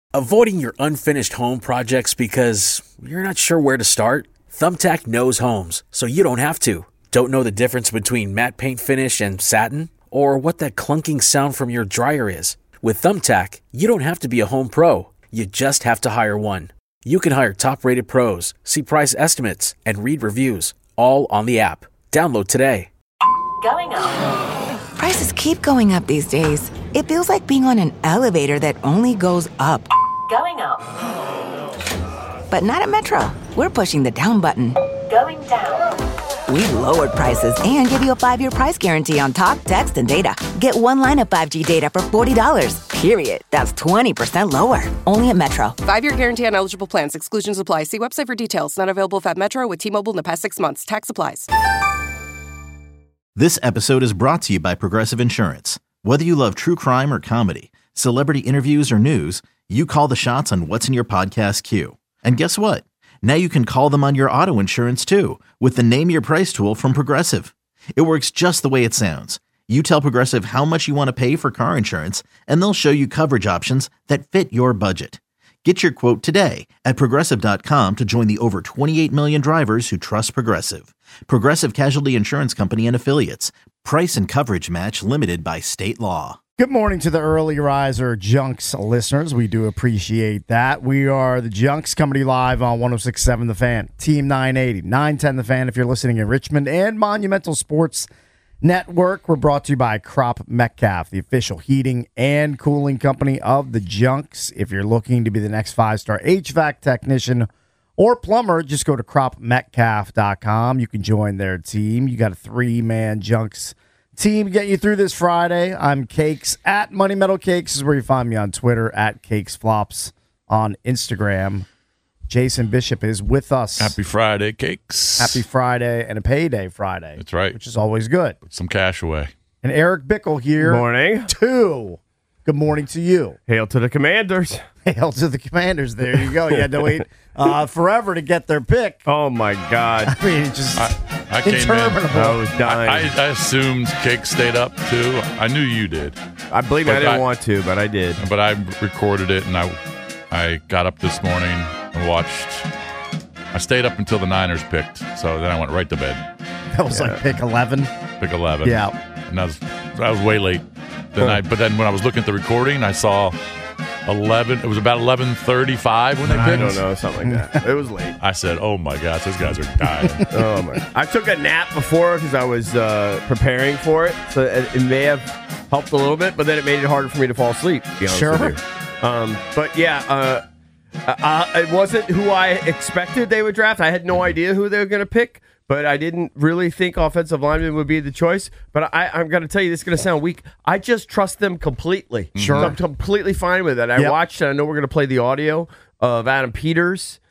Avoiding your unfinished home projects because you're not sure where to start? Thumbtack knows homes, so you don't have to. Don't know the difference between matte paint finish and satin? Or what that clunking sound from your dryer is? With Thumbtack, you don't have to be a home pro. You just have to hire one. You can hire top-rated pros, see price estimates, and read reviews, all on the app. Download today. Going up. Prices keep going up these days. It feels like being on an elevator that only goes up. Going up. But not at Metro. We're pushing the down button. Going down. We've lowered prices and give you a 5-year price guarantee on talk, text, and data. Get one line of 5G data for $40, period. That's 20% lower. Only at Metro. 5-year guarantee on eligible plans. Exclusions apply. See website for details. Not available if at Metro with T-Mobile in the past 6 months. Tax applies. This episode is brought to you by Progressive Insurance. Whether you love true crime or comedy, celebrity interviews or news, you call the shots on what's in your podcast queue. And guess what? Now you can call them on your auto insurance too with the Name Your Price tool from Progressive. It works just the way it sounds. You tell Progressive how much you want to pay for car insurance, and they'll show you coverage options that fit your budget. Get your quote today at Progressive.com to join the over 28 million drivers who trust Progressive. Progressive Casualty Insurance Company and Affiliates. Price and coverage match limited by state law. Good morning to the early riser Junks listeners. We do appreciate that. We are the Junks coming to you live on 106.7 The Fan, Team 980, 910 The Fan if you're listening in Richmond, and Monumental Sports Network. We're brought to you by Crop Metcalf, the official heating and cooling company of the Junks. If you're looking to be the next 5-star HVAC technician or plumber, just go to cropmetcalf.com. You can join their team. You got a 3-man Junks team to get you through this Friday. I'm Cakes at Money Metal Cakes is where you find me on Twitter, at Cakes Flops on Instagram. Jason Bishop is with us. Happy Friday, Cakes. Happy Friday and a payday Friday. That's right. Which is always good. Put some cash away. And Eric Bickle here. Morning. Too. Good morning to you. Hail to the Commanders. Hail to the Commanders. There you go. You had to wait forever to get their pick. Oh, my God. I mean, it's just I came in. interminable. I was dying. I assumed Cake stayed up, too. I knew you did. I believe I didn't want to, but I did. But I recorded it, and I got up this morning and watched. I stayed up until the Niners picked, so then I went right to bed. That was like pick 11. Pick 11. Yeah. And I was way late. But then when I was looking at the recording, I saw 11. It was about 11:35 when they picked. I don't know, something like that. It was late. I said, "Oh my gosh, those guys are dying." Oh my! I took a nap before because I was preparing for it, so it may have helped a little bit, but then it made it harder for me to fall asleep. To be honest Sure. with you. But yeah, it wasn't who I expected they would draft. I had no idea who they were going to pick. But I didn't really think offensive lineman would be the choice. But I'm going to tell you, this is going to sound weak. I just trust them completely. Sure. I'm completely fine with it. I watched, and I know we're going to play the audio of Adam Peters.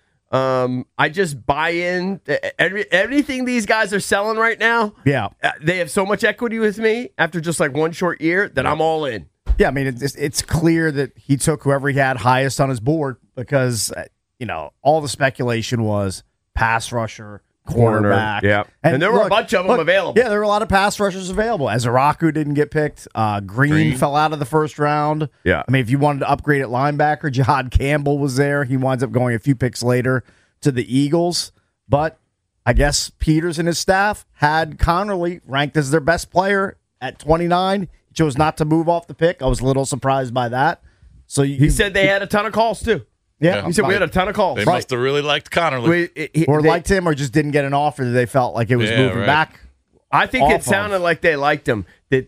I just buy in. Everything these guys are selling right now, they have so much equity with me after just like one short year that I'm all in. Yeah, I mean, it's clear that he took whoever he had highest on his board because, all the speculation was pass rusher, cornerback. Yeah. And there were a bunch of them available. Yeah, there were a lot of pass rushers available. Azaraku didn't get picked. Green fell out of the first round. Yeah. I mean, if you wanted to upgrade at linebacker, Jihad Campbell was there. He winds up going a few picks later to the Eagles. But I guess Peters and his staff had Connerly ranked as their best player at 29. He chose not to move off the pick. I was a little surprised by that. So he said they had a ton of calls, too. Yeah, he said we had a ton of calls. They must have really liked Connerly. Liked him or just didn't get an offer that they felt like it was moving back. I think it sounded like they liked him. That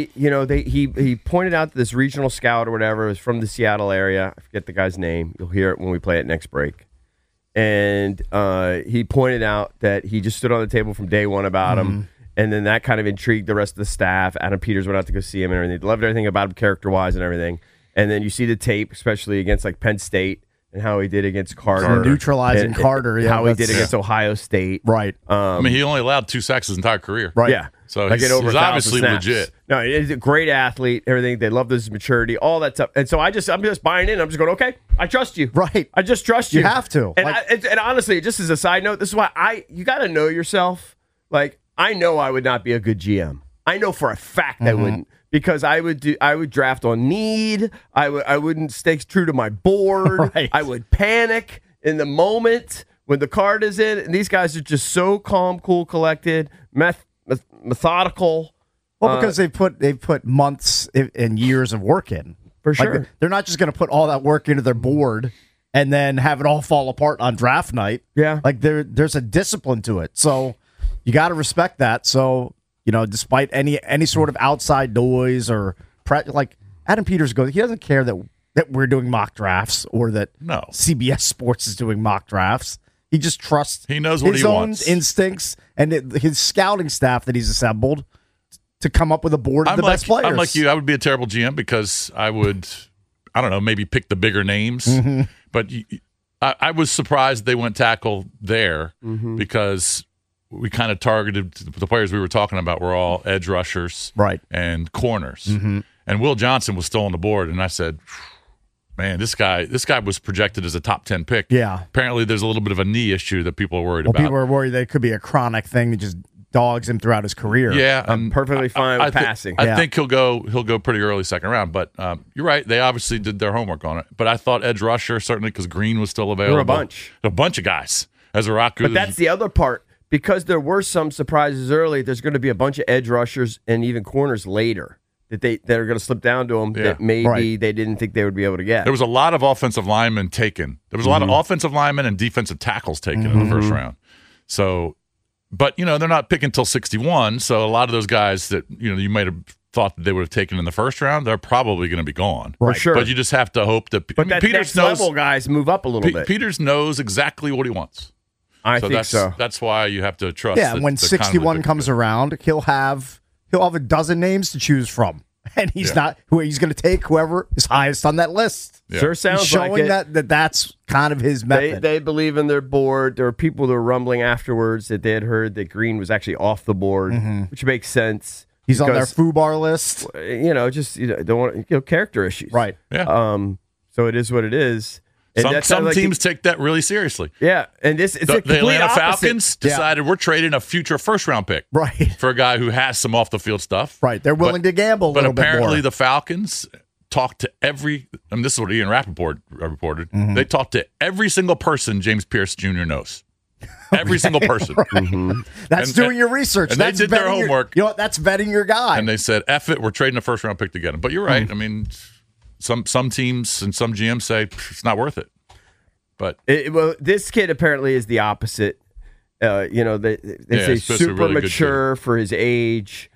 he pointed out this regional scout or whatever was from the Seattle area. I forget the guy's name. You'll hear it when we play it next break. And he pointed out that he just stood on the table from day one about him. And then that kind of intrigued the rest of the staff. Adam Peters went out to go see him and everything. They loved everything about him character-wise and everything. And then you see the tape, especially against like Penn State. And how he did against Carter. Neutralizing Carter. Yeah, how he did against Ohio State. Right. I mean, he only allowed 2 sacks his entire career. Right. Yeah. So he's obviously legit. No, he's a great athlete, everything. They love his maturity, all that stuff. And so I'm just buying in. I'm just going, okay, I trust you. Right. I just trust you. You have to. And honestly, just as a side note, this is why you got to know yourself. Like, I know I would not be a good GM. I know for a fact I wouldn't. because I would draft on need. I wouldn't stay true to my board. Right. I would panic in the moment when the card is in. And these guys are just so calm, cool, collected, methodical. Well, because they've put months and years of work in. For sure. They're not just going to put all that work into their board and then have it all fall apart on draft night. Yeah. Like there's a discipline to it. So you got to respect that. So, despite any sort of outside noise or like Adam Peters goes, he doesn't care that we're doing mock drafts or that CBS Sports is doing mock drafts. He just trusts he knows what his he own wants. Instincts and his scouting staff that he's assembled to come up with a board of the best players. I'm like you. I would be a terrible GM because I would, I don't know, maybe pick the bigger names. Mm-hmm. But I was surprised they went tackle there because we kind of targeted the players we were talking about were all edge rushers and corners. And Will Johnson was still on the board. And I said, man, this guy was projected as a top 10 pick. Yeah. Apparently there's a little bit of a knee issue that people are worried about. People are worried that it could be a chronic thing that just dogs him throughout his career. Yeah, I'm perfectly fine with passing. I think he'll go pretty early second round. But you're right; they obviously did their homework on it. But I thought edge rusher certainly because Green was still available. There were a bunch of guys as a rock. But that's the other part because there were some surprises early. There's going to be a bunch of edge rushers and even corners later that are going to slip down to them that maybe they didn't think they would be able to get. There was a lot of offensive linemen taken. There was a lot of offensive linemen and defensive tackles taken in the first round. So. But, they're not picking until 61, so a lot of those guys that, you might have thought that they would have taken in the first round, they're probably going to be gone. For sure. But you just have to hope that that Peters level guys move up a little bit. Peters knows exactly what he wants. I think so. That's why you have to trust. Yeah, when 61 comes around, he'll have a dozen names to choose from. And he's not he's going to take whoever is highest on that list. Yeah. Sure sounds he's showing like it. That's kind of his method. They believe in their board. There were people that were rumbling afterwards that they had heard that Green was actually off the board, which makes sense. He's on their FUBAR list. Don't want character issues. Right. Yeah. So it is what it is. Some teams take that really seriously. Yeah, and it's the Atlanta opposite. Falcons decided we're trading a future first-round pick for a guy who has some off-the-field stuff. Right, they're willing to gamble a little bit more. But apparently the Falcons talked to this is what Ian Rappaport reported, they talked to every single person James Pierce Jr. knows. Every single person. That's doing your research. And that's they did their homework. That's vetting your guy. And they said, F it, we're trading a first-round pick to get him. But you're right. I mean... Some teams and some GMs say it's not worth it. But this kid apparently is the opposite. They say super really mature for his age,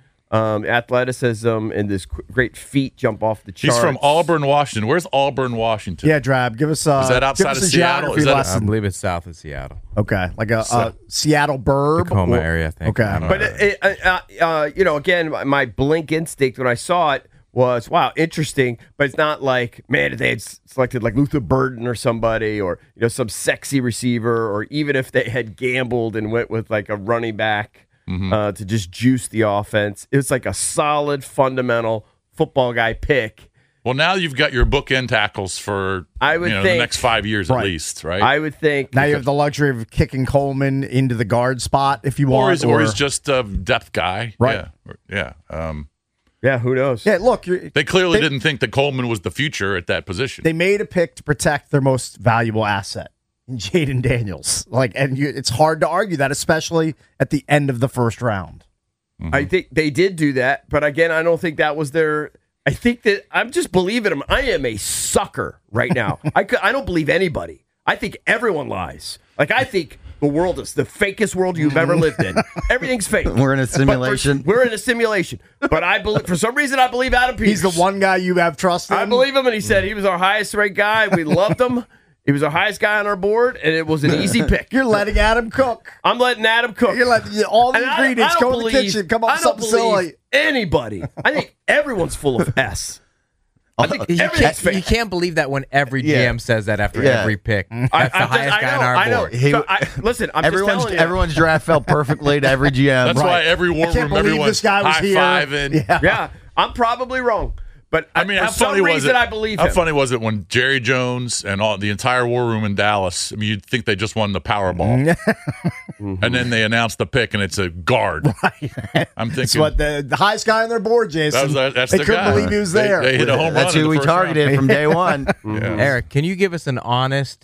athleticism, and this great feet jump off the charts. He's from Auburn, Washington. Where's Auburn, Washington? Yeah, Drab, give us is that outside of Seattle? I believe it's south of Seattle. Okay, like a Seattle burb, Tacoma area, I think. Okay, but again, my blink instinct when I saw it was, wow, interesting, but it's not like, man, if they had selected like Luther Burden or somebody or some sexy receiver, or even if they had gambled and went with like a running back to just juice the offense. It was like a solid, fundamental football guy pick. Well, now you've got your bookend tackles for the next 5 years at least, right? I would think. Now you have the luxury of kicking Coleman into the guard spot if you want. Or he's just a depth guy. Right. Yeah. Yeah, who knows? Yeah, look. They clearly didn't think that Coleman was the future at that position. They made a pick to protect their most valuable asset, Jaden Daniels. It's hard to argue that, especially at the end of the first round. I think they did do that, but again, I don't think that was their. I think that I'm just believing them. I am a sucker right now. I don't believe anybody. I think everyone lies. I think the world is the fakest world you've ever lived in. Everything's fake. We're in a simulation. We're in a simulation. But I believe, for some reason, I believe Adam Peters. He's the one guy you have trust in. I believe him, and he said he was our highest ranked guy. We loved him. He was our highest guy on our board, and it was an easy pick. You're letting Adam cook. I'm letting Adam cook. You're letting all the ingredients go in the kitchen. Come up with something silly. Anybody. I think everyone's full of S. I think everything's fake. You can't believe that when every GM says that after every pick. That's the highest guy on our board. Listen, I'm just telling you. Everyone's draft fell perfectly to every GM. That's why every war room, everyone's this guy was high-fiving. here. Yeah, I'm probably wrong. But I mean, for how funny some was reason, it? I believe How him. funny was it when Jerry Jones and the entire war room in Dallas? I mean, you'd think they just won the Powerball, and then they announced the pick, and it's a guard. Right. I'm thinking It's what the highest guy on their board, Jason. That's they the couldn't guy. believe he was there. They hit a home That's run. who we in the first targeted round. from day one. Yeah. Eric, can you give us an honest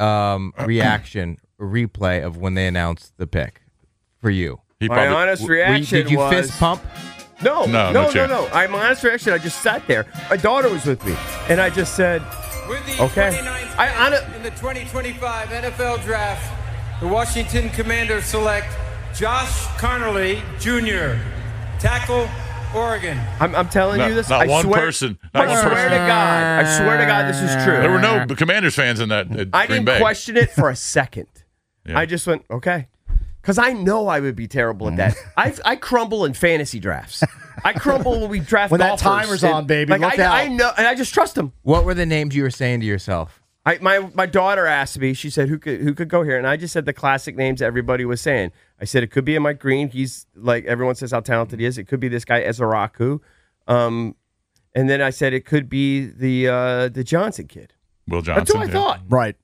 reaction, replay of when they announced the pick for you? My honest reaction Did you was fist pump? No. No chance. My honest reaction, I just sat there. My daughter was with me, and I just said, With the okay. 29th pick in the 2025 NFL Draft, the Washington Commanders select Josh Conerly Jr., tackle, Oregon. I'm telling you this. Not I one swear, person. Not I one swear person. to God. I swear to God, this is true. There were no Commanders fans in that. I Green didn't Bay. question it for a second. Yeah. I just went, okay. Because I know I would be terrible at that. I crumble in fantasy drafts. I crumble when we draft When that golfers. timer's on, baby, Like, look I out. know, and I just trust them. What were the names you were saying to yourself? My daughter asked me. She said, "Who could go here?" And I just said the classic names everybody was saying. I said it could be a Mike Green. He's like everyone says how talented he is. It could be this guy Ezeraku, and then I said it could be the Johnson kid. Will Johnson. That's what I thought. Right.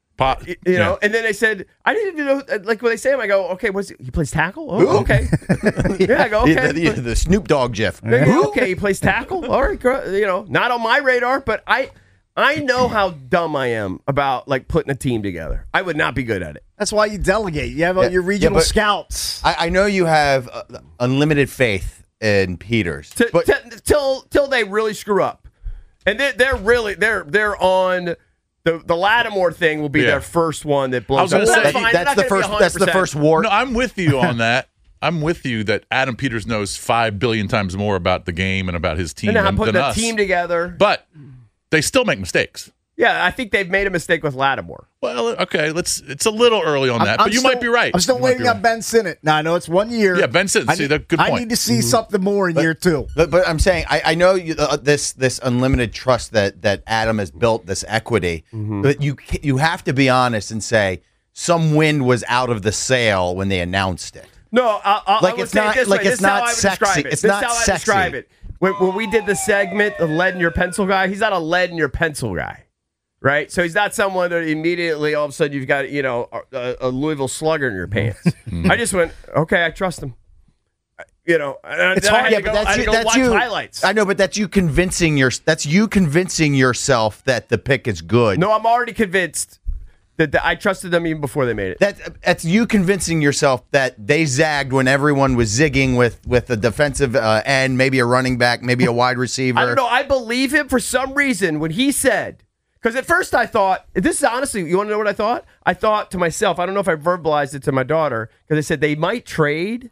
You know, and then they said, I didn't even know, like when they say him, I go, okay, he plays tackle? Oh, okay. Yeah, I go, okay. The Snoop Dogg GIF. Okay, he plays tackle? All right, you know, not on my radar, but I know how dumb I am about like putting a team together. I would not be good at it. That's why you delegate. You have your regional but scouts. I know you have unlimited faith in Peters. Till they really screw up. And they're on... The Lattimore thing will be their first one that blows up. That's the first war. No, I'm with you on that. I'm with you that Adam Peters knows 5 billion times more about the game and about his team and how than putting a us. team together. But they still make mistakes. Yeah, I think they've made a mistake with Lattimore. Well, okay, it's a little early on that, but you might be right. I'm still waiting on Ben Sinnott. Now, I know it's 1 year. Yeah, Ben Sinnott. See, that's a good point. I need to see something more in year two. But I'm saying I know you, this unlimited trust that Adam has built, this equity. But you have to be honest and say some wind was out of the sail when they announced it. No, I would it's say not it this like way. it's This is how not I would sexy. describe it. It's This not is how I sexy. describe it. When we did the segment, the lead in your pencil guy, he's not a lead in your pencil guy, right? So he's not someone that immediately all of a sudden you've got a Louisville Slugger in your pants. I just went, okay, I trust him. It's hard. I had to go watch highlights. I know, but that's you convincing yourself that the pick is good. No, I'm already convinced that I trusted them even before they made it. That's you convincing yourself that they zagged when everyone was zigging with a defensive end, maybe a running back, maybe a wide receiver. I don't know. I believe him for some reason when he said, because at first I thought, this is honestly, you want to know what I thought? I thought to myself, I don't know if I verbalized it to my daughter, because I said they might trade.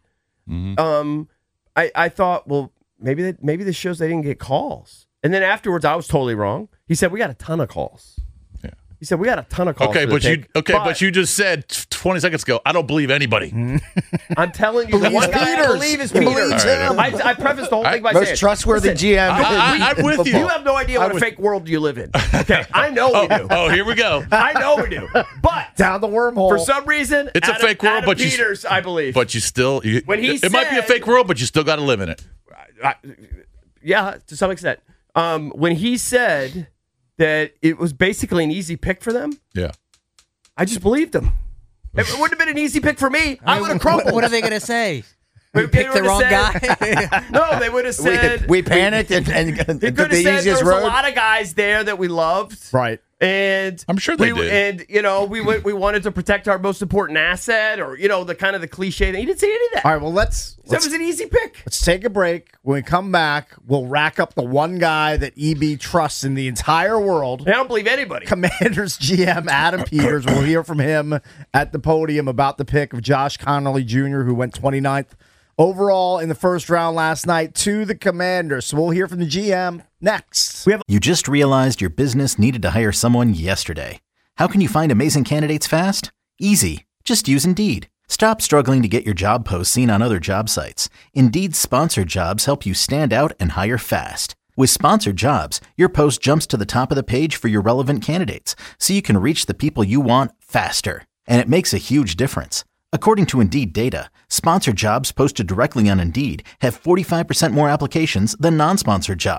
I thought, well, maybe this shows they didn't get calls. And then afterwards, I was totally wrong. He said, we got a ton of calls. He said, we got a ton of calls. Okay, but you just said 20 seconds ago, I don't believe anybody. I'm telling you, the one guy I believe is Peters. I prefaced the whole thing by saying, most trustworthy GM. I'm with you. You have no idea what a fake world you live in. Okay, I know we do. Oh, here we go. I know we do. But down the wormhole. For some reason, it's a fake world, Adam but Peters, I believe. But you still, when he it might be a fake world, but you still got to live in it. Yeah, to some extent. When he said that it was basically an easy pick for them, yeah, I just believed him. It wouldn't have been an easy pick for me. I would have crumbled. What are they going to say? We picked the wrong guy. No, they would have said we panicked and he took could the have said easiest there was road. a lot of guys there that we loved, right? And I'm sure they did. And we wanted to protect our most important asset, or the kind of the cliche thing. He didn't say any of that. All right, well So it was an easy pick. Let's take a break. When we come back, we'll rack up the one guy that EB trusts in the entire world. I don't believe anybody. Commanders GM Adam Peters. We'll hear from him at the podium about the pick of Josh Conerly Jr., who went 29th overall in the first round last night to the Commanders. So we'll hear from the GM next. You just realized your business needed to hire someone yesterday. How can you find amazing candidates fast? Easy. Just use Indeed. Stop struggling to get your job posts seen on other job sites. Indeed's sponsored jobs help you stand out and hire fast. With sponsored jobs, your post jumps to the top of the page for your relevant candidates, so you can reach the people you want faster. And it makes a huge difference. According to Indeed data, sponsored jobs posted directly on Indeed have 45% more applications than non-sponsored jobs.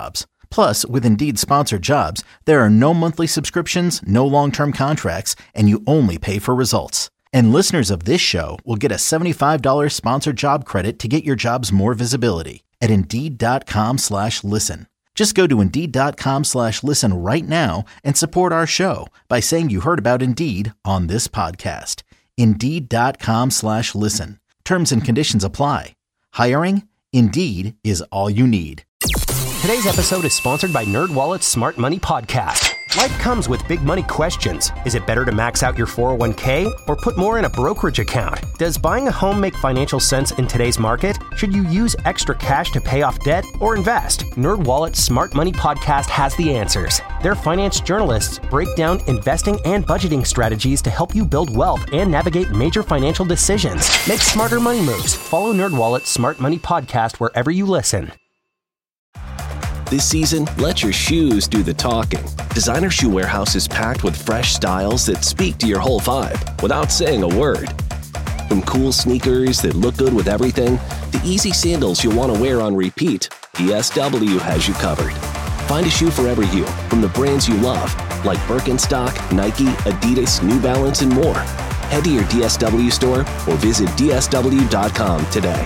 Plus, with Indeed Sponsored Jobs, there are no monthly subscriptions, no long-term contracts, and you only pay for results. And listeners of this show will get a $75 sponsored job credit to get your jobs more visibility at Indeed.com/listen. Just go to Indeed.com/listen right now and support our show by saying you heard about Indeed on this podcast. Indeed.com/listen. Terms and conditions apply. Hiring? Indeed is all you need. Today's episode is sponsored by NerdWallet's Smart Money Podcast. Life comes with big money questions. Is it better to max out your 401k or put more in a brokerage account? Does buying a home make financial sense in today's market? Should you use extra cash to pay off debt or invest? NerdWallet's Smart Money Podcast has the answers. Their finance journalists break down investing and budgeting strategies to help you build wealth and navigate major financial decisions. Make smarter money moves. Follow NerdWallet's Smart Money Podcast wherever you listen. This season, let your shoes do the talking. Designer Shoe Warehouse is packed with fresh styles that speak to your whole vibe without saying a word. From cool sneakers that look good with everything, to easy sandals you'll want to wear on repeat, DSW has you covered. Find a shoe for every you from the brands you love, like Birkenstock, Nike, Adidas, New Balance, and more. Head to your DSW store or visit DSW.com today.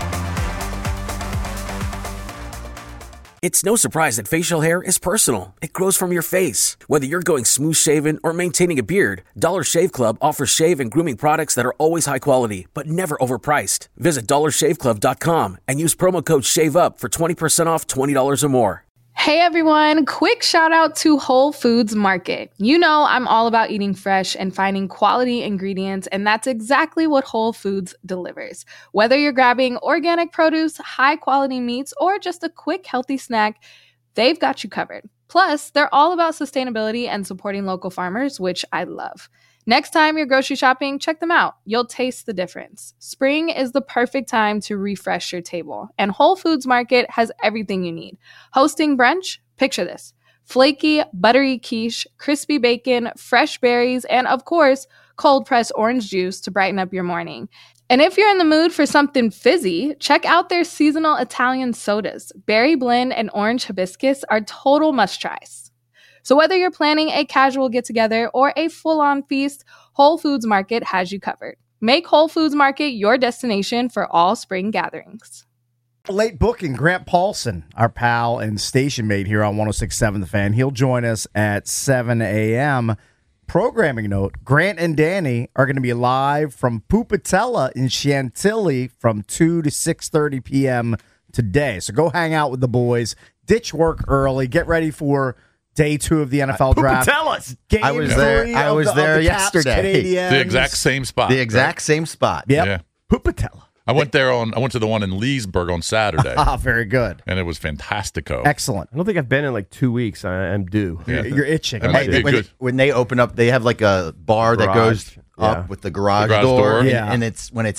It's no surprise that facial hair is personal. It grows from your face. Whether you're going smooth shaven or maintaining a beard, Dollar Shave Club offers shave and grooming products that are always high quality, but never overpriced. Visit dollarshaveclub.com and use promo code SHAVEUP for 20% off $20 or more. Hey everyone, quick shout out to Whole Foods Market. You know I'm all about eating fresh and finding quality ingredients, and that's exactly what Whole Foods delivers. Whether you're grabbing organic produce, high quality meats, or just a quick healthy snack, they've got you covered. Plus, they're all about sustainability and supporting local farmers, which I love. Next time you're grocery shopping, check them out. You'll taste the difference. Spring is the perfect time to refresh your table, and Whole Foods Market has everything you need. Hosting brunch? Picture this. Flaky, buttery quiche, crispy bacon, fresh berries, and of course, cold-pressed orange juice to brighten up your morning. And if you're in the mood for something fizzy, check out their seasonal Italian sodas. Berry blend and orange hibiscus are total must-tries. So whether you're planning a casual get-together or a full-on feast, Whole Foods Market has you covered. Make Whole Foods Market your destination for all spring gatherings. Late booking, Grant Paulson, our pal and station mate here on 106.7 The Fan. He'll join us at 7 a.m. Programming note, Grant and Danny are going to be live from Pupatella in Chantilly from 2 to 6:30 p.m. today. So go hang out with the boys, ditch work early, get ready for Day 2 of the NFL draft. Tell us. Game I was there. three I was of the there Caps yesterday. Canadiens. The exact same spot. The exact same spot. Yep. Yeah. Pupatella. I went to the one in Leesburg on Saturday. Ah, very good. And it was fantastico. Excellent. I don't think I've been in like 2 weeks. I'm due. Yeah. You're itching. That might be good. When they open up, they have like a bar that goes up with the garage door. Yeah. And it's when it's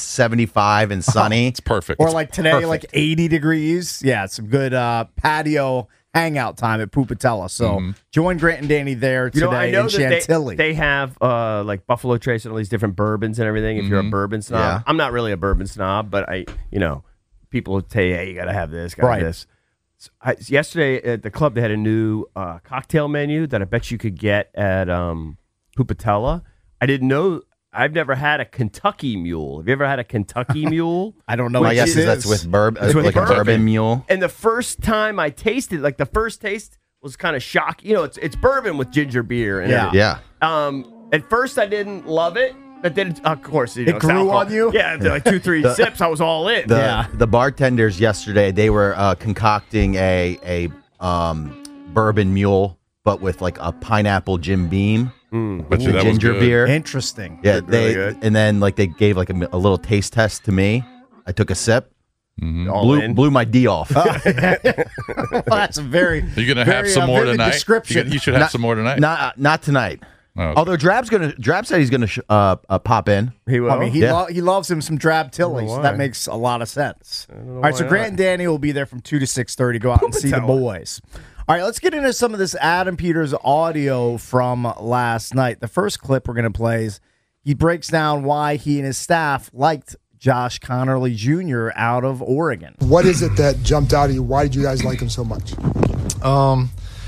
75 and sunny. It's perfect. Or It's like today, perfect. like 80 degrees. Yeah, it's some good patio hangout time at Pupatella. So join Grant and Danny there today I know in that Chantilly. they have like Buffalo Trace and all these different bourbons and everything. If you're a bourbon snob, Yeah. I'm not really a bourbon snob, but people would say, hey, you got to have this, got to have this. So yesterday at the club, they had a new cocktail menu that I bet you could get at Pupatella. I didn't know. I've never had a Kentucky Mule. Have you ever had a Kentucky Mule? I don't know. My guess is that's with bourbon, like a bourbon mule. And the first time I tasted, like the first taste was kind of shocking. You know, it's bourbon with ginger beer. And everything. At first I didn't love it, but then of course it grew alcohol. on you. Yeah, after like 2-3 sips, I was all in. The bartenders yesterday, they were concocting a bourbon mule, but with like a pineapple Jim Beam. Ginger beer. Interesting. Yeah, Really good. and then like they gave like a little taste test to me. I took a sip. Blew my D off. Well, that's a very. Are you going to have some more vivid tonight? description. You should have some more tonight. Not tonight. Oh, okay. Although Drab said he's gonna pop in. He will. I mean, he loves him some Drab Tilly, so that makes a lot of sense. All right, so Grant and Danny will be there from 2 to 6:30. Go out and see the boys. All right, let's get into some of this Adam Peters audio from last night. The first clip we're going to play is he breaks down why he and his staff liked Josh Conerly Jr. out of Oregon. What is it that jumped out at you? Why did you guys like him so much?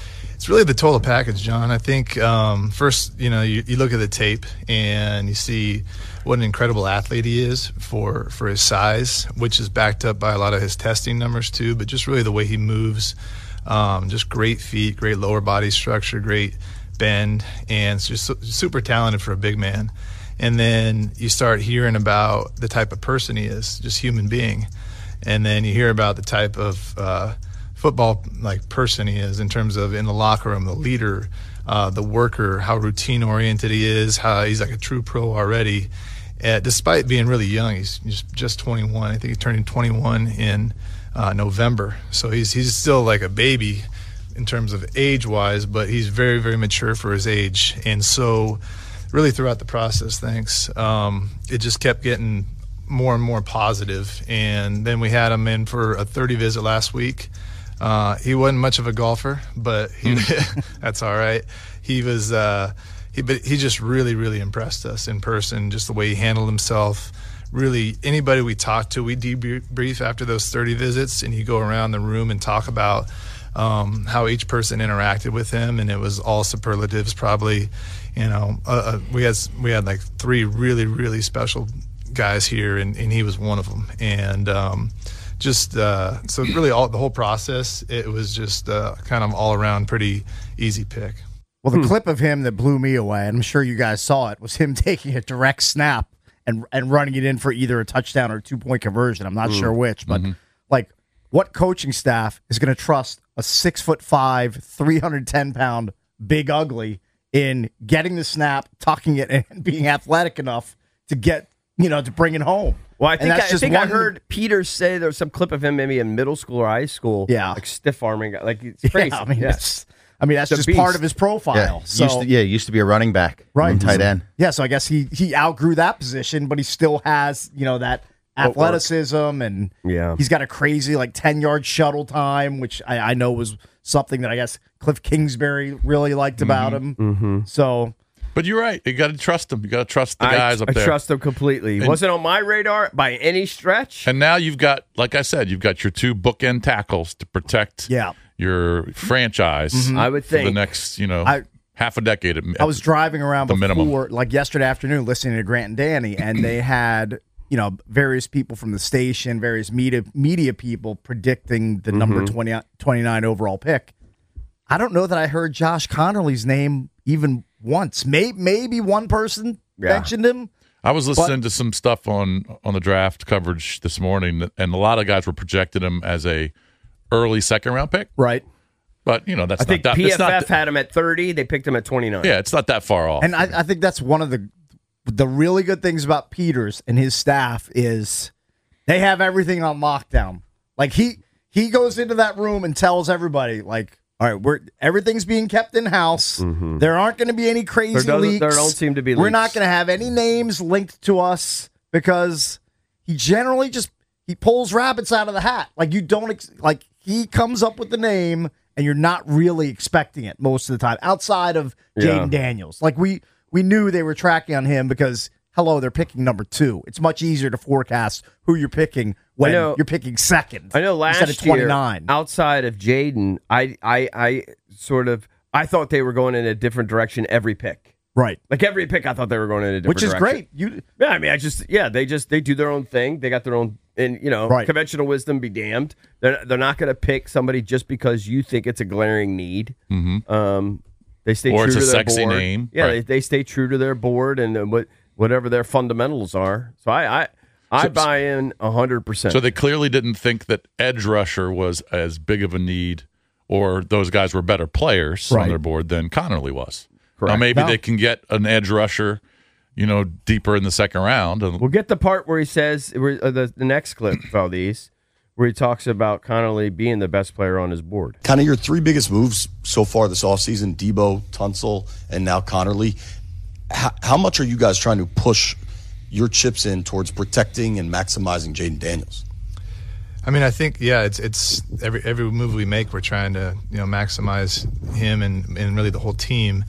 It's really the total package, John. I think first, you look at the tape and you see what an incredible athlete he is for his size, which is backed up by a lot of his testing numbers too, but just really the way he moves, just great feet, great lower body structure, great bend, and it's just super talented for a big man. And then you start hearing about the type of person he is, just human being. And then you hear about the type of football person he is in terms of in the locker room, the leader, the worker, how routine oriented he is, how he's like a true pro already. Despite being really young, he's just 21. I think he's turning 21 in November. So he's still like a baby in terms of age-wise, but he's very, very mature for his age. And so really throughout the process, it just kept getting more and more positive. And then we had him in for a 30 visit last week. He wasn't much of a golfer, but that's all right. He was, but he just really, really impressed us in person, just the way he handled himself. Really, anybody we talked to, we debrief after those 30 visits, and you go around the room and talk about how each person interacted with him, and it was all superlatives. Probably, we had like 3 really, really special guys here, and he was one of them. And so really the whole process, it was just kind of all around pretty easy pick. Well, the clip of him that blew me away, and I'm sure you guys saw it, was him taking a direct snap and running it in for either a touchdown or a 2-point conversion. I'm not sure which, but what coaching staff is going to trust a 6'5", 310-pound big ugly in getting the snap, tucking it, and being athletic enough to get to bring it home? Well, I think I heard Peters say there was some clip of him maybe in middle school or high school. Yeah, like stiff arming, like it's crazy. Yeah, that's just beast. Part of his profile. Yeah, used to be a running back, right? Tight end. Yeah, so I guess he outgrew that position, but he still has that athleticism, and he's got a crazy 10-yard shuttle time, which I know was something that I guess Cliff Kingsbury really liked about him. Mm-hmm. So. But you're right. You got to trust them. You got to trust the guys up there. I trust them completely. He wasn't on my radar by any stretch. And now you've got, like I said, you've got your 2 bookend tackles to protect your franchise. Mm-hmm. I would think for the next, half a decade. I was driving around before, minimum. like yesterday afternoon, listening to Grant and Danny, and they had various people from the station, various media people predicting the number 29 overall pick. I don't know that I heard Josh Connerly's name even once. Maybe one person mentioned him. I was listening to some stuff on the draft coverage this morning, and a lot of guys were projecting him as a early second-round pick. Right. But, that's I think not that. PFF had him at 30. They picked him at 29. Yeah, it's not that far off. And I think that's one of the really good things about Peters and his staff is they have everything on lockdown. Like, he goes into that room and tells everybody, all right, everything's being kept in-house. Mm-hmm. There aren't going to be any crazy leaks. There don't seem to be leaks. We're not going to have any names linked to us because he generally he pulls rabbits out of the hat. He comes up with the name, and you're not really expecting it most of the time, outside of Jaden Daniels. We knew they were tracking on him because, they're picking number 2. It's much easier to forecast who you're picking when you're picking second. I know last instead of 29. Year, outside of Jaden, I thought they were going in a different direction every pick. Right. Every pick, I thought they were going in a different direction. Which is great. They do their own thing. They got their own, and conventional wisdom be damned. They're not going to pick somebody just because you think it's a glaring need. Mm-hmm. They stay or true to their board. Or it's a sexy name. Yeah, right. they stay true to their board and whatever their fundamentals are. So I buy in 100%. So they clearly didn't think that edge rusher was as big of a need, or those guys were better players on their board than Connerly was. Correct. Now maybe they can get an edge rusher, deeper in the second round. We'll get the part where he says the next clip, Valdez, where he talks about Connerly being the best player on his board. Kind of your 3 biggest moves so far this offseason, Debo, Tunsil, and now Connerly. How much are you guys trying to push your chips in towards protecting and maximizing Jaden Daniels? I mean, I think it's every move we make, we're trying to maximize him and really the whole team.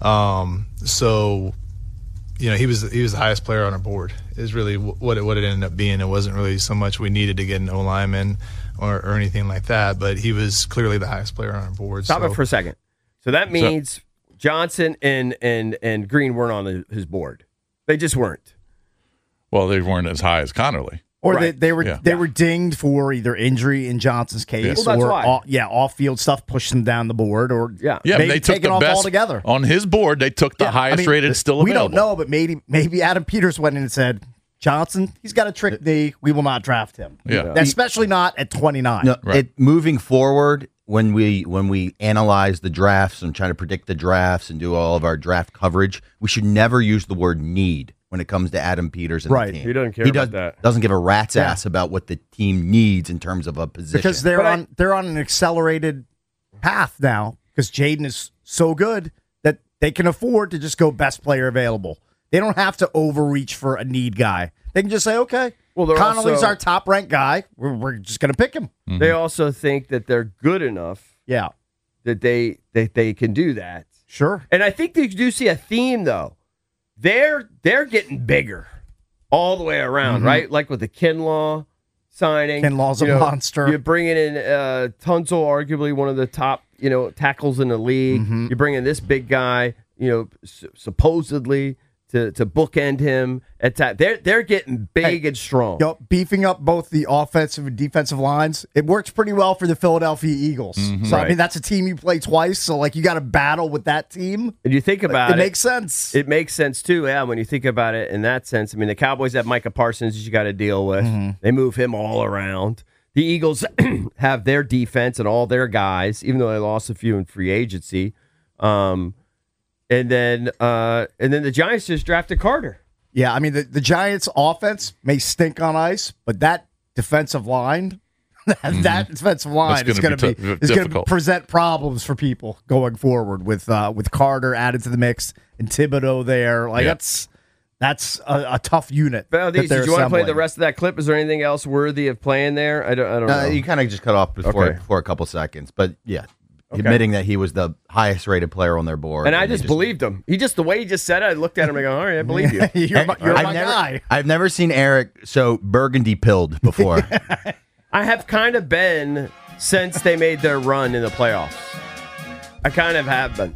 So he was the highest player on our board. Is really what it ended up being. It wasn't really so much we needed to get an O-lineman or anything like that, but he was clearly the highest player on our board. Stop it for a second. So that means Johnson and Green weren't on his board. They just weren't. Well, they weren't as high as Connerly. Or they were dinged for either injury in Johnson's case, or off-field stuff pushed them down the board, or maybe they took the off best altogether. On his board, they took the highest rated still we available. We don't know, but maybe Adam Peters went in and said, Johnson, he's got a trick D. We will not draft him. Yeah. Especially not at 29. No, moving forward, when we analyze the drafts and try to predict the drafts and do all of our draft coverage, we should never use the word need when it comes to Adam Peters and the team. He doesn't care about that. Doesn't give a rat's ass about what the team needs in terms of a position. Because they're on an accelerated path now because Jaden is so good that they can afford to just go best player available. They don't have to overreach for a need guy. They can just say, okay, Connolly's our top-ranked guy. We're just going to pick him. Mm-hmm. They also think that they're good enough that they can do that. Sure. And I think they do see a theme, though. They're getting bigger all the way around, right? Like with the Kinlaw signing. Kinlaw's a monster. You're bringing in Tunsil, arguably one of the top tackles in the league. Mm-hmm. You're bringing this big guy, supposedly to bookend him. They're getting big and strong. Beefing up both the offensive and defensive lines. It works pretty well for the Philadelphia Eagles. Mm-hmm. So, I mean, that's a team you play twice. So, you got to battle with that team. And you think about it. It makes sense. It makes sense, too, when you think about it in that sense. I mean, the Cowboys have Micah Parsons you got to deal with. Mm-hmm. They move him all around. The Eagles have their defense and all their guys, even though they lost a few in free agency. And then the Giants just drafted Carter. Yeah, I mean, the Giants' offense may stink on ice, but that defensive line, that defensive line is going to present problems for people going forward with Carter added to the mix and Thibodeau there. That's a tough unit. Valdez, did you want to play the rest of that clip? Is there anything else worthy of playing there? I don't know. You kind of just cut off for a couple seconds, but yeah. Okay. Admitting that he was the highest rated player on their board. And I just believed him. The way he just said it, I looked at him and go, all right, I believe you. You're my guy. I've never seen Eric so burgundy pilled before. I have kind of been since they made their run in the playoffs. I kind of have been.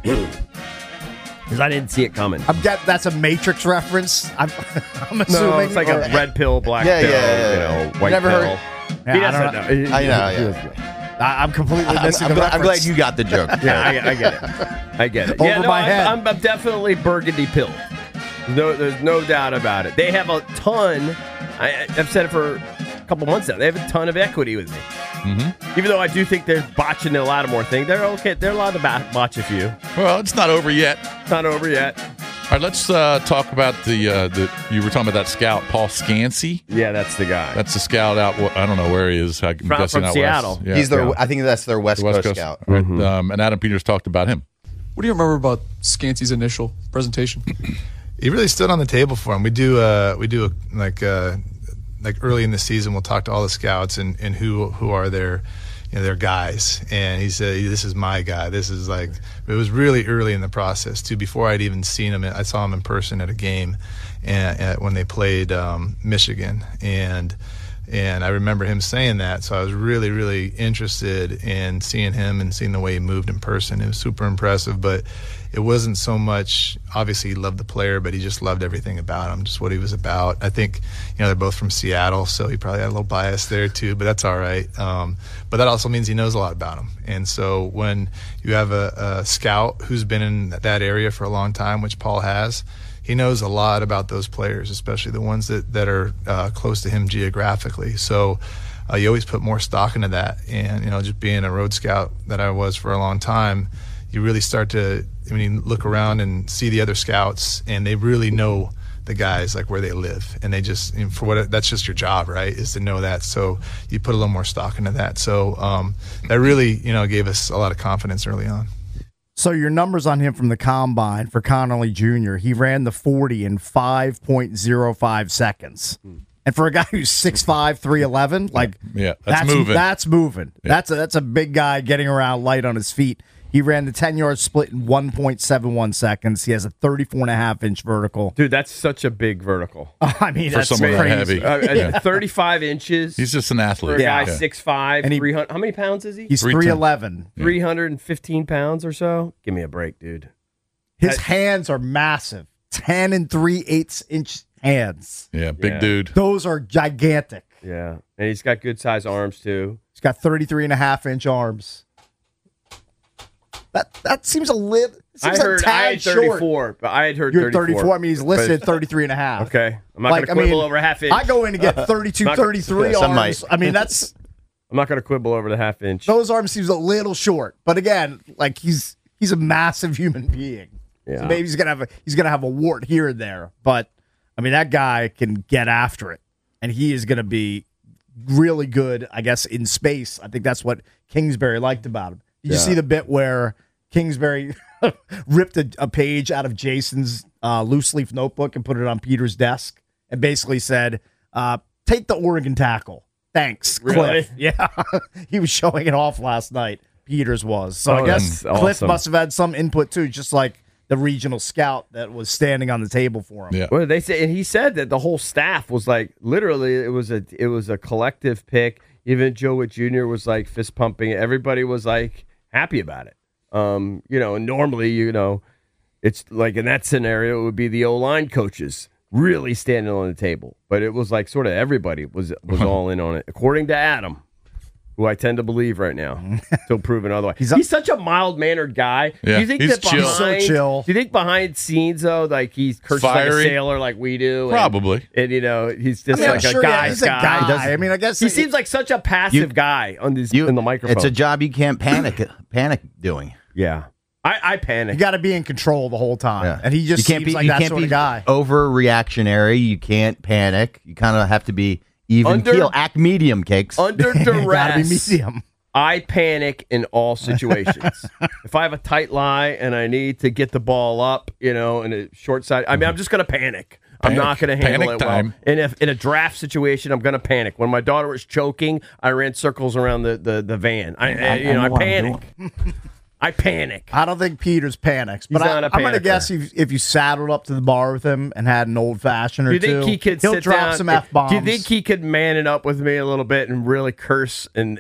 Because I didn't see it coming. That's a Matrix reference. I'm assuming. No, it's like a red pill, black pill, white never pill. Heard. He doesn't know. I know. I'm completely missing the reference. I'm glad you got the joke. Yeah, I get it. Over my head. I'm definitely burgundy pilled. There's no doubt about it. They have a ton. I've said it for a couple months now. They have a ton of equity with me. Mm-hmm. Even though I do think they're botching a lot more things. They're okay. They're allowed to botch a few. Well, it's not over yet. It's not over yet. All right, let's talk about the you were talking about that scout, Paul Scansey. Yeah, that's the guy. That's the scout out. I don't know where he is. I'm guessing from out Seattle. West. Yeah, He's I think that's their West Coast scout. Right. Mm-hmm. And Adam Peters talked about him. What do you remember about Scansey's initial presentation? He really stood on the table for him. We do like early in the season, we'll talk to all the scouts and who are their guys, and he said, "This is my guy." This is it was really early in the process too. Before I'd even seen him, I saw him in person at a game, and when they played Michigan, and I remember him saying that. So I was really, really interested in seeing him and seeing the way he moved in person. It was super impressive, but it wasn't so much, obviously he loved the player, but he just loved everything about him, just what he was about. I think, they're both from Seattle, so he probably had a little bias there too, but that's all right. But that also means he knows a lot about him. And so when you have a scout who's been in that area for a long time, which Paul has, he knows a lot about those players, especially the ones that are close to him geographically. So you always put more stock into that. And, just being a road scout that I was for a long time, you really start to, when you look around and see the other scouts, and they really know the guys, where they live. And they just, that's just your job, right, is to know that. So you put a little more stock into that. So that really, gave us a lot of confidence early on. So your numbers on him from the Combine for Connolly Jr., he ran the 40 in 5.05 seconds. And for a guy who's 6'5", 311, that's moving. That's moving. Yeah. That's a big guy getting around light on his feet. He ran the 10-yard split in 1.71 seconds. He has a 34.5-inch vertical. Dude, that's such a big vertical. I mean, For that's someone that crazy. heavy. 35 inches. He's just an athlete. For a guy Yeah. 6'5", And he- 300. How many pounds is he? He's 311. 315 pounds or so. Give me a break, dude. His hands are massive. 10 3/8-inch hands. Yeah, big dude. Those are gigantic. Yeah, and he's got good size arms too. He's got 33.5-inch arms. That seems a little. I had 34, short. but I had heard You're 34. 34. I mean, he's listed But- 33.5. Okay, I'm not going to quibble over a half inch. I go in to get 32, 33 arms. I mean, that's. I'm not going to quibble over the half inch. Those arms seems a little short, but again, like he's a massive human being. Yeah. So maybe he's gonna have a wart here and there, but I mean that guy can get after it, and he is gonna be really good, I guess, in space. I think that's what Kingsbury liked about him. Did you Yeah. see the bit where Kingsbury ripped a page out of Jason's loose leaf notebook and put it on Peter's desk, and basically said, "Take the Oregon tackle, thanks, Really? Cliff." Yeah, he was showing it off last night. Peters was. So I guess that's Cliff awesome. must have had some input too, just like the regional scout that was standing on the table for him. Yeah. Well, they say, and he said that the whole staff was like, literally, it was a collective pick. Even Joe Witt Jr. was like fist pumping. Everybody was like happy about it. And normally, it's like in that scenario, it would be the O-line coaches really standing on the table, but it was like sort of everybody was all in on it, according to Adam, who I tend to believe right now, till proven otherwise. He's such a mild-mannered guy. Yeah, Do you think he's that chill. behind, So chill. Do you think behind scenes though, like he curses like a Fiery? sailor, like we do? Probably. And he's just I mean, like I'm sure, a yeah, guy's he's a guy. guy. I mean, I guess He seems like such a passive guy on these in the microphone. It's a job you can't panic doing. Yeah, I panic. You got to be in control the whole time, Yeah. and he just seems like that sort of guy. Overreactionary. You can't panic. You kind of have to be even keel. Act medium, Cakes. Under duress. Gotta be medium. I panic in all situations. If I have a tight lie and I need to get the ball up, in a short side, I mean, I'm just going to panic. I'm not going to handle Panic it time. well. In a draft situation, I'm going to panic. When my daughter was choking, I ran circles around the van. I panic. I panic. I don't think Peters panics, but He's not a I'm going to panicker. guess if you saddled up to the bar with him and had an old fashioned or Do you think two, he could he'll sit drop down? some F bombs. Do you think he could man it up with me a little bit and really curse and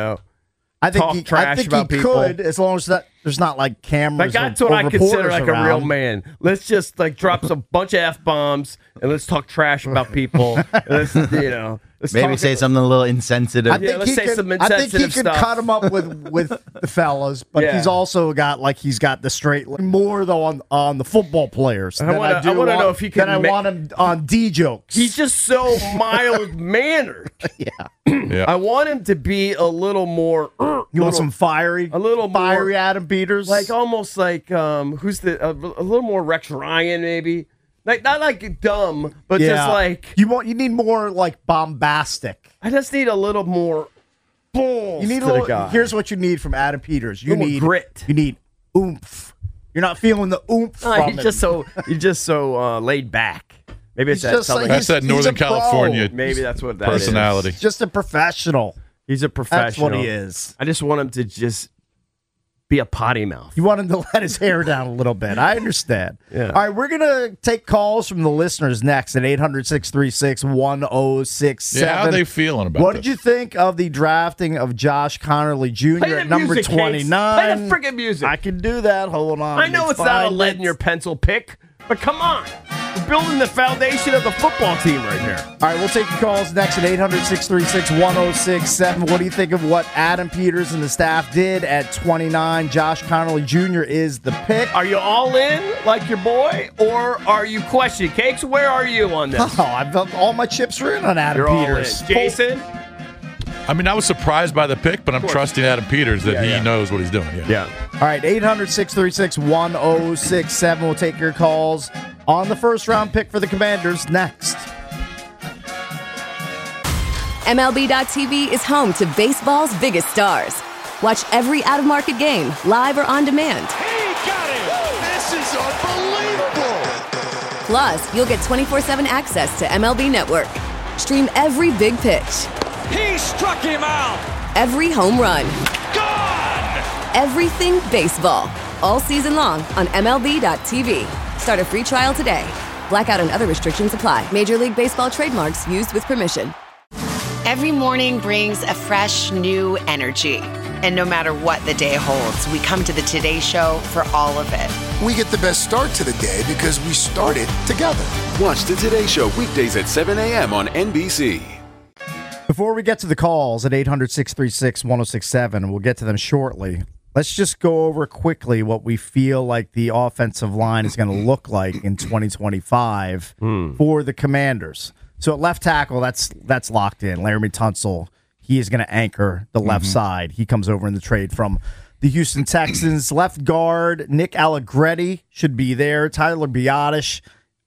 I think talk he, trash I think about he people? could, as long as there's not like cameras. Like that's or, what or I consider reporters like around. a real man. Let's just like drop some bunch of F bombs and let's talk trash about people. And let's let's Maybe talk say something a little insensitive. I think let's he say could, some I think he insensitive could stuff. cut him up with the fellas, but Yeah. he's also got the straight more though on the football players. I wanna know if he can Then I want him on D jokes. He's just so mild mannered. Yeah. I want him to be a little more. You want some fiery, a little fiery more, Adam Peters, like almost like who's a little more Rex Ryan maybe. Like not like dumb, but just like you need more like bombastic. I just need a little more balls. You need to a the little. guy. Here's what you need from Adam Peters. You Little more need grit. You need oomph. You're not feeling the oomph. Oh, from he's him. just so laid back. Maybe it's He's that just Southern. like- That's that he's Northern a pro. California Maybe that's what that personality. is. Just a professional. He's a professional. That's what he is. I just want him to just be a potty mouth. You want him to let his hair down a little bit. I understand. Yeah. All right, we're going to take calls from the listeners next at 800-636-1067. Yeah, how are they feeling about What this? did you think of the drafting of Josh Connerly Jr. Play the at number music, Cakes. 29? Play the freaking music. I can do that. Hold on. I know it's not a lead in your pencil pick, but come on. We're building the foundation of the football team right here. All right, we'll take your calls next at 800-636-1067. What do you think of what Adam Peters and the staff did at 29? Josh Connerly Jr. is the pick. Are you all in like your boy, or are you questioning? Cakes, where are you on this? Oh, I've got all my chips are in on Adam You're all in. Peters. Jason? I mean, I was surprised by the pick, but I'm trusting Adam Peters that he knows what he's doing. Yeah. All right, 800-636-1067. We'll take your calls on the first round pick for the Commanders next. MLB.tv is home to baseball's biggest stars. Watch every out-of-market game, live or on demand. He got it! This is unbelievable! Plus, you'll get 24/7 access to MLB Network. Stream every big pitch, He struck him out! every home run, Gone! everything baseball. All season long on MLB.tv. Start a free trial today. Blackout and other restrictions apply. Major League Baseball trademarks used with permission. Every morning brings a fresh, new energy. And no matter what the day holds, we come to the Today Show for all of it. We get the best start to the day because we started together. Watch the Today Show weekdays at 7 a.m. on NBC. Before we get to the calls at 800-636-1067, and we'll get to them shortly, let's just go over quickly what we feel like the offensive line is going to look like in 2025 for the Commanders. So at left tackle, that's locked in. Laramie Tunsil, he is going to anchor the left side. He comes over in the trade from the Houston Texans. Left guard, Nick Allegretti should be there. Tyler Biotish,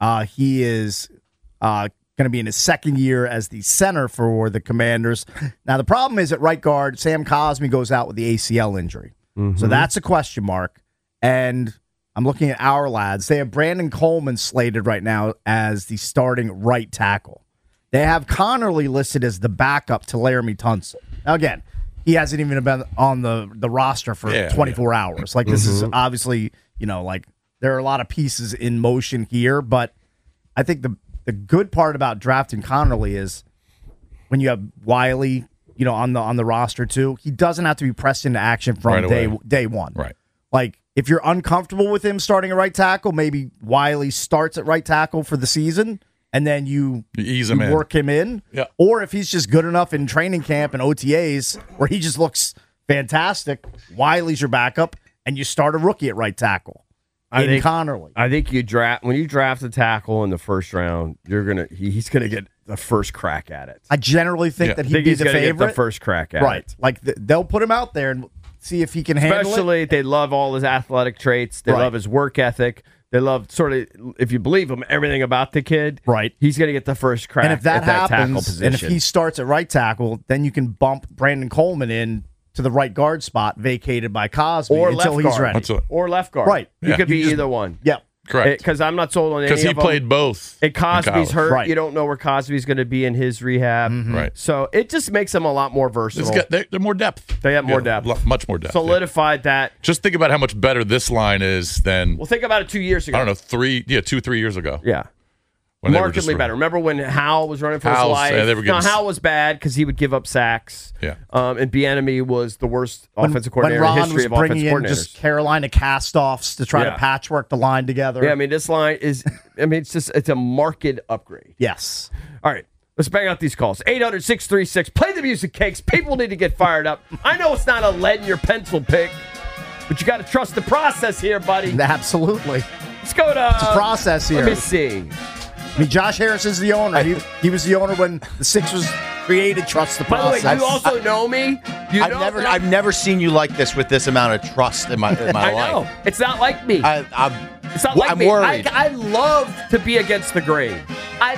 he is going to be in his second year as the center for the Commanders. Now, the problem is at right guard, Sam Cosmi goes out with the ACL injury. So that's a question mark. And I'm looking at our lads. They have Brandon Coleman slated right now as the starting right tackle. They have Connerly listed as the backup to Laramie Tunsil. Now, again, he hasn't even been on the roster for 24 hours. Like, this is obviously, like there are a lot of pieces in motion here. But I think the good part about drafting Connerly is when you have Wiley, on the roster too, he doesn't have to be pressed into action from day one. Right. Like, if you're uncomfortable with him starting a right tackle, maybe Wiley starts at right tackle for the season, and then you ease him in. Work him in. Yeah. Or if he's just good enough in training camp and OTAs where he just looks fantastic, Wiley's your backup, and you start a rookie at right tackle. Connerly. I think when you draft a tackle in the first round, he's gonna get the first crack at it. I generally think that he'd be the favorite. Get the first crack at it. Right. Like they'll put him out there and see if he can handle it. Especially they love all his athletic traits. They love his work ethic. They love sort of, if you believe him, everything about the kid. Right. He's going to get the first crack and if that at that tackle happens, position. and if he starts at right tackle, then you can bump Brandon Coleman in to the right guard spot vacated by Cosby until he's ready. Or left guard. Right. You could be either one. Yep. Correct. Because I'm not sold on any of them. Because he played both. And Cosby's hurt. Right. You don't know where Cosby's going to be in his rehab. Right. So it just makes them a lot more versatile. They're more depth. They have more depth. Much more depth. Solidified that. Just think about how much better this line is than. Well, think about it 2 years ago. I don't know, 3 years ago. Yeah. When markedly better. Remember when Howell was running for his life? Howell was bad because he would give up sacks. Yeah. And Bieniemy was the worst offensive coordinator in the history of offensive coordinators. Just Carolina cast-offs to try to patchwork the line together. Yeah, I mean, this line is, it's a marked upgrade. Yes. All right. Let's bang out these calls. 800-636. Play the music, Cakes. People need to get fired up. I know it's not a lead in your pencil pick, but you got to trust the process here, buddy. Absolutely. Let's go to... It's a process here. Let me see. I mean, Josh Harris is the owner. He was the owner when the Six was created. Trust the process. By the way, you also know me. I've never seen you like this with this amount of trust in my life. I know. It's not like me. It's not like I'm me. worried. I love to be against the grain. I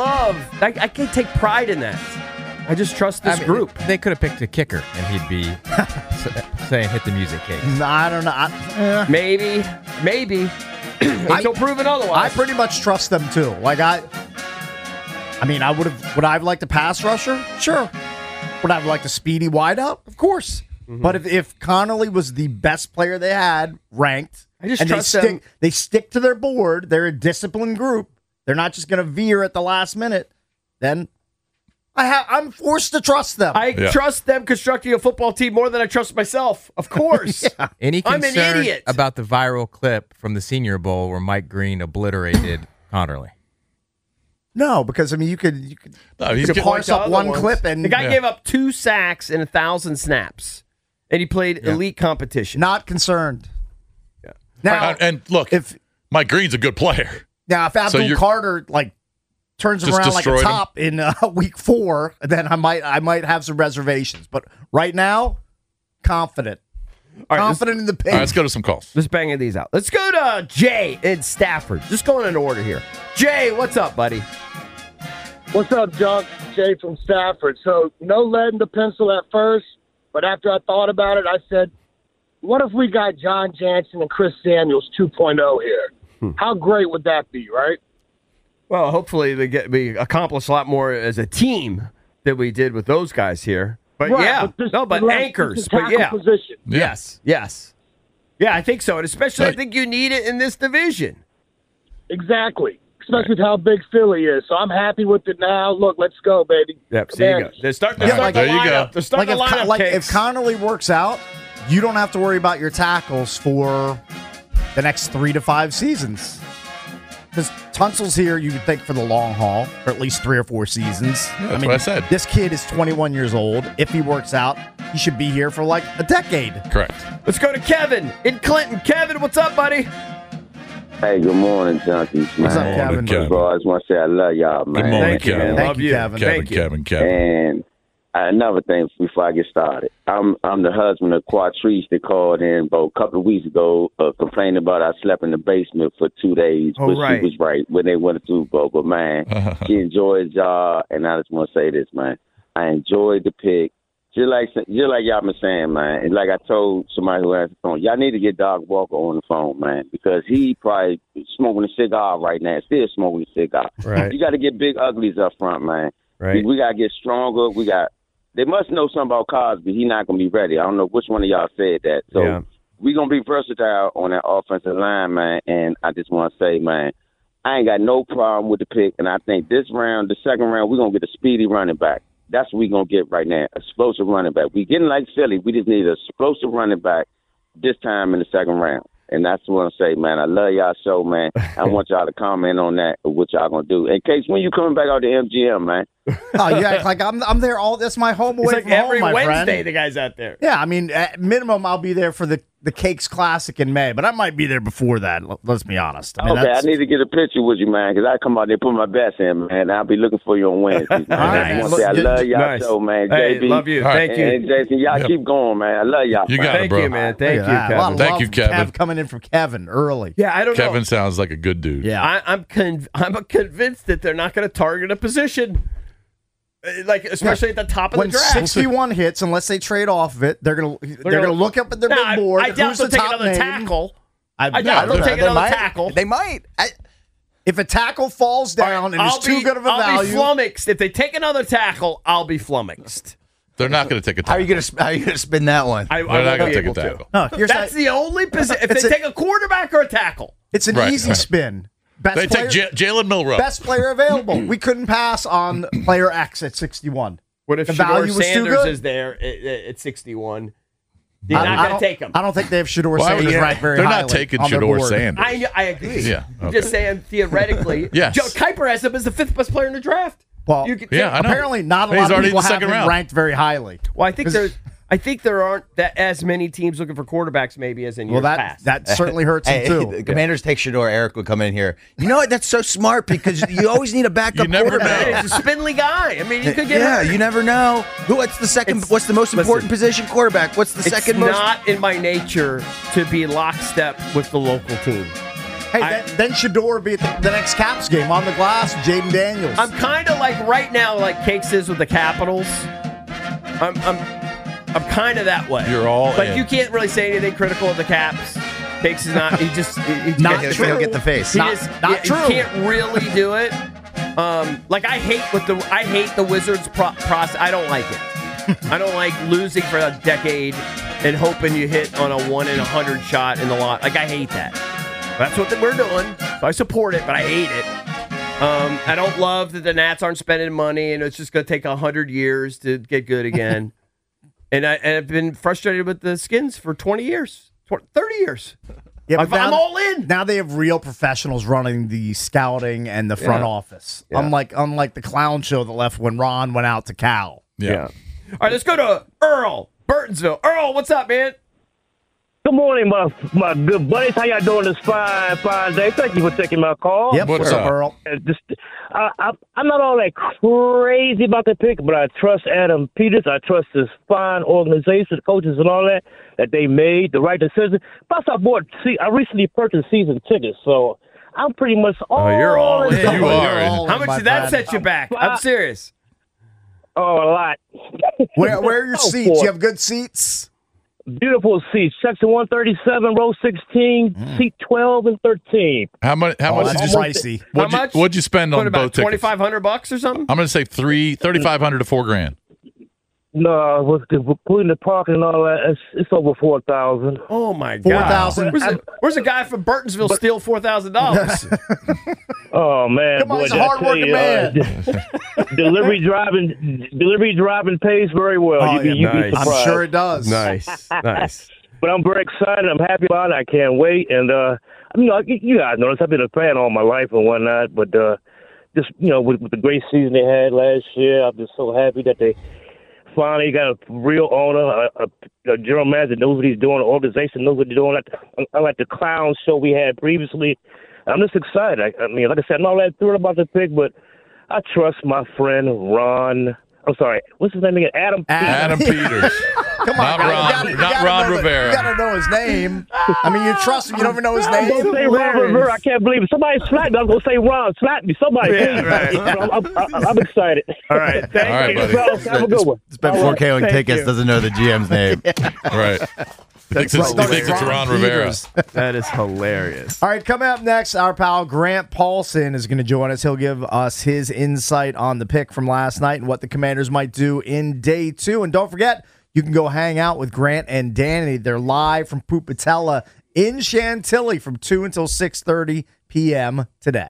can take pride in that. I just trust this group. They could have picked a kicker, and he'd be saying, hit the music, Cakes. I don't know. Maybe. Until proven otherwise. I pretty much trust them too. Like I mean, would I have liked a pass rusher? Sure. Would I have liked a speedy wideout? Of course. Mm-hmm. But if Connerly was the best player they had ranked, they stick to their board, they're a disciplined group, they're not just going to veer at the last minute, then I'm forced to trust them. I trust them constructing a football team more than I trust myself. Of course. Any I'm concern an idiot about the viral clip from the Senior Bowl where Mike Green obliterated Connerly? No, because I mean you could parse up one clip and the guy gave up 2 sacks in 1,000 snaps, and he played elite competition. Not concerned. Yeah. Now, and look, if Mike Green's a good player. Now, if Abdul Carter turns around like a top in week 4, then I might have some reservations. But right now, confident. Confident in the pick. All right, let's go to some calls. Let's bang these out. Let's go to Jay in Stafford. Just going in order here. Jay, what's up, buddy? What's up, John? Jay from Stafford. So, no lead in the pencil at first, but after I thought about it, I said, what if we got John Jansen and Chris Samuels 2.0 here? How great would that be, right? Well, hopefully we accomplish a lot more as a team than we did with those guys here. But but anchors. But position. Yes. Yeah, I think so. And especially, I think you need it in this division. Exactly. Especially with how big Philly is. So I'm happy with it now. Look, let's go, baby. Yep, see you go. They're starting the lineup. They're starting the lineup, if Connerly works out, you don't have to worry about your tackles for the next 3 to 5 seasons. Because Tunsil's here, you would think, for the long haul, for at least 3 or 4 seasons. Yeah, that's what I said. This kid is 21 years old. If he works out, he should be here for like a decade. Correct. Let's go to Kevin in Clinton. Kevin, what's up, buddy? Hey, good morning, Junkies, man. What's up, Kevin? First of all, I just want to say I love y'all, man. Good morning, Thank you, Kevin. man. Love you. Kevin. And another thing before I get started, I'm the husband of Quatrice that called in about a couple of weeks ago complaining about I slept in the basement for 2 days, Oh, but right. she was right when they won the Super Bowl. But, man, she enjoyed y'all, and I just want to say this, man. I enjoyed the pick. Just like y'all been saying, man, and like I told somebody who answered the phone, y'all need to get Doc Walker on the phone, man, because he probably smoking a cigar right now, still smoking a cigar. Right. You got to get big uglies up front, man. Right. We got to get stronger. They must know something about Cosby. He's not going to be ready. I don't know which one of y'all said that. So we're going to be versatile on that offensive line, man, and I just want to say, man, I ain't got no problem with the pick, and I think this round, the second round, we're going to get a speedy running back. That's what we're going to get right now, explosive running back. We're getting like Philly. We just need an explosive running back this time in the second round. And that's what I'm saying, man. I love y'all show, man. I want y'all to comment on that, what y'all going to do. In case, when you coming back out to MGM, man? Oh, you act like I'm there all. That's my home away It's like from every home, my Wednesday friend. the guy's out there. Yeah, I mean, at minimum, I'll be there for the Cakes Classic in May, but I might be there before that. Let's be honest. I mean, Okay, I need to get a picture with you, man, because I come out there and put my best in, man. I'll be looking for you on Wednesday. Man. I want to say I love y'all show, man. Hey, JB, love you. Thank you. And Jason, y'all keep going, man. I love y'all. You man. got it, bro. Thank you, man. Thank you, A lot Kevin. of Thank love you, from Kevin. coming in from Kevin early. Yeah, I don't know. Kevin sounds like a good dude. Yeah. I'm convinced that they're not going to target a position, like especially at the top of When the draft. 61 hits, unless they trade off of it, they're gonna look up at their big board. I doubt who's they'll the take top another name. tackle. I doubt they'll take another might. tackle. They might. If a tackle falls down and is too good of a I'll value, be flummoxed. If they take another tackle, I'll be flummoxed. They're not going to take a tackle. How are you gonna spin that one? I They're not won't going be to take a able to. tackle. no, here's That's the only position. If they take a quarterback or a tackle, it's an Right, easy right. spin. Best They player, take Jalen Milrow. best player available. We couldn't pass on player X at 61. what if The Shador value was too Sanders good? is there at 61? They're not going to take him. I don't think they have Shador Why would Sanders they- ranked very They're highly. not taking on their Shador board. Sanders. I agree. Yeah, I'm okay. just saying theoretically. Yes. Joe Kuiper has him as the 5th best player in the draft. Well, You could Yeah, I know. apparently not a He's lot of already in people the have second him round. ranked very highly. Well, I think there aren't that as many teams looking for quarterbacks maybe as in years Well, past. that certainly hurts him Hey, too. the Commanders take Shador. Eric would come in here. You know what? That's so smart because you always need a backup You never quarterback. know. He's a spindly guy. I mean, you could get Yeah, hurt. you never know. What's the second? It's- What's the most important position? Quarterback. What's the It's second most? not in my nature to be lockstep with the local team. Hey, then Shador be at the next Caps game on the glass. Jaden Daniels. I'm kind of like right now, like Cakes is with the Capitals. I'm kind of that way. You're all like in. you can't really say anything critical of the Caps. Cakes is not. He just Not He'll true. get the face. He Not- just not he true. can't really do it. Like I hate the Wizards process. I don't like it. I don't like losing for a decade and hoping you hit on a 1 in 100 shot in the lot. Like I hate that. That's what we're doing. So I support it, but I hate it. I don't love that the Nats aren't spending money and it's just going to take 100 years to get good again. and I've been frustrated with the Skins for 20 years, 30 years. Yeah, but I'm all in. Now they have real professionals running the scouting and the front Yeah. office. Yeah. Unlike the clown show that left when Ron went out to Cal. Yeah. All right, let's go to Earl, Burtonsville. Earl, what's up, man? Good morning, my good buddies. How y'all doing this fine day? Thank you for taking my call. Yep, what's up, Earl? I'm not all that crazy about the pick, but I trust Adam Peters. I trust this fine organization, coaches and all that they made the right decision. Plus, I recently purchased season tickets, so I'm pretty much all you're all in. in. You are. How much did that set you back? I'm serious. Oh, a lot. Where are your seats? You have good seats? Beautiful seats. Section 137, row 16, seat 12 and 13. How much? How much that's did you? pricey. How much? What'd you spend What on about both tickets? $2,500 or something? I'm going to say $3,500 to $4,000. No, including the parking and all that, it's over 4,000. Oh my God! 4,000. Where's a guy from Burtonsville steal $4,000? Oh man, Come on, boy, he's a did I hardworking tell you, delivery driving pays very well. You'd be surprised. I'm sure it does. Nice. But I'm very excited. I'm happy about it. I can't wait. And you guys know this. I've been a fan all my life and whatnot. But just with the great season they had last year, I'm just so happy that they finally got a real owner, a general manager that knows what he's doing, an organization knows what they're doing. Like the clown show we had previously. I'm just excited. I mean, like I said, I'm not that thrilled about the pick, but I trust my friend Ron. I'm sorry, what's his name again? Adam Peters. Come on, not Ron Rivera. You gotta know his name. I mean, you trust him. You don't even know his name. Don't say Ron Rivera. I can't believe it. Somebody slapped me. I was gonna say Ron. Slap me. Somebody. I'm excited. All right. Thank you. Fellas, have a good one. Spent 4K on tickets. Doesn't know the GM's name. Right. He thinks it's Ron Rivera. That is hilarious. All right, coming up next, our pal Grant Paulson is going to join us. He'll give us his insight on the pick from last night and what the Commanders might do in day 2. And don't forget, you can go hang out with Grant and Danny. They're live from Pupatella in Chantilly from 2 until 6:30 p.m. today.